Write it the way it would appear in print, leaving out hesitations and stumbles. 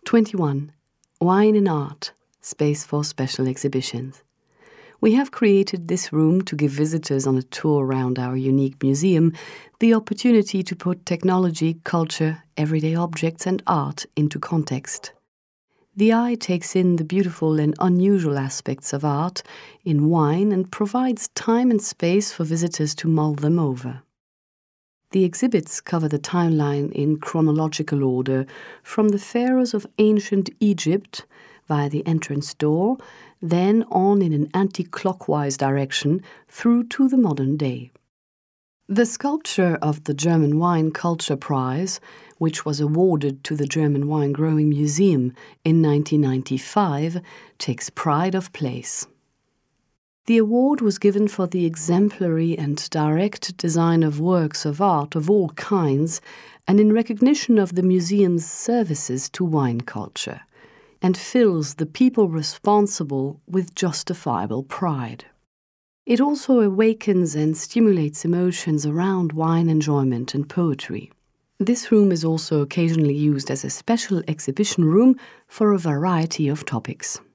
21. Wine and Art, Space for Special Exhibitions. We have created this room to give visitors on a tour around our unique museum the opportunity to put technology, culture, everyday objects and art into context. The eye takes in the beautiful and unusual aspects of art in wine and provides time and space for visitors to mull them over. The exhibits cover the timeline in chronological order from the pharaohs of ancient Egypt via the entrance door, then on in an anti-clockwise direction through to the modern day. The sculpture of the German Wine Culture Prize, which was awarded to the German Wine Growing Museum in 1995, takes pride of place. The award was given for the exemplary and direct design of works of art of all kinds and in recognition of the museum's services to wine culture, and fills the people responsible with justifiable pride. It also awakens and stimulates emotions around wine enjoyment and poetry. This room is also occasionally used as a special exhibition room for a variety of topics.